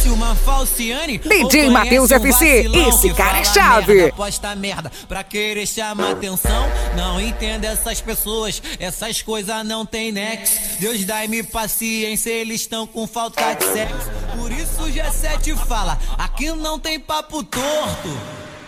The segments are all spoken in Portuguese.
conhece uma Falciane? DJ Matheus FC, esse cara é chave. Posta merda pra querer chamar atenção. Não entendo essas pessoas, essas coisas não tem nexo. Deus dai-me paciência, eles estão com falta de sexo. Por isso o G7 fala, aqui não tem papo torto.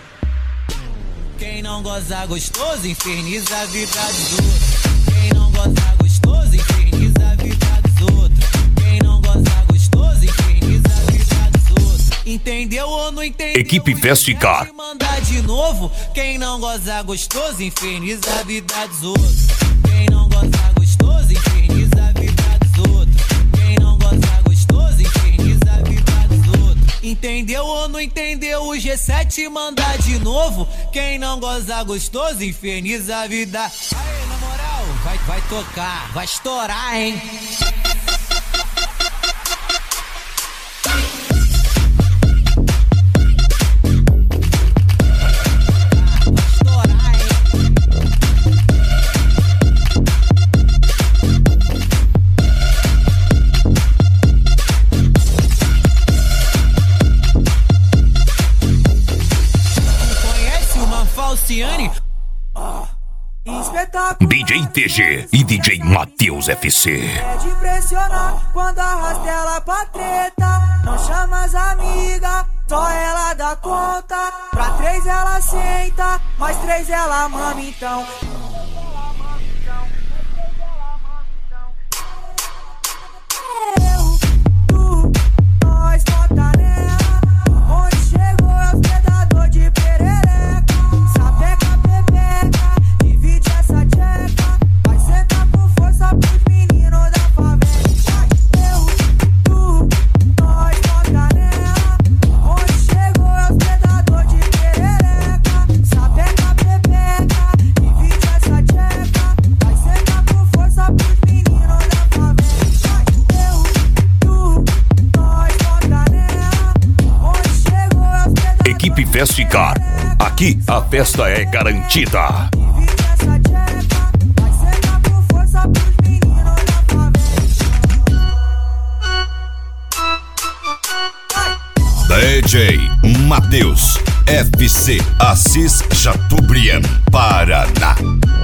Quem não goza gostoso, inferniza a vida dos outros. Quem não goza gostoso, inferniza a vida dos outros. Quem não goza gostoso, inferniza a vida dos outros. Entendeu ou não entendeu? Equipe Festicar. Mandar de novo. Quem não goza gostoso, inferniza a vida dos outros. Quem não goza gostoso, inferniza a vida dos outros. Quem não goza gostoso, inferniza a vida dos outros. Entendeu ou não entendeu? O G7 mandar de novo. Quem não goza gostoso, inferniza a vida. Aí, na moral, vai tocar, vai estourar, hein? Falciane? DJ TG e DJ Matheus FC. É de impressionar quando arrasta ela pra treta. Não chama as amigas, só ela dá conta. Pra 3 ela senta, mais 3 ela mama então. Festicar. Aqui a festa é garantida. DJ Matheus FC, Assis Chateaubriand, Paraná.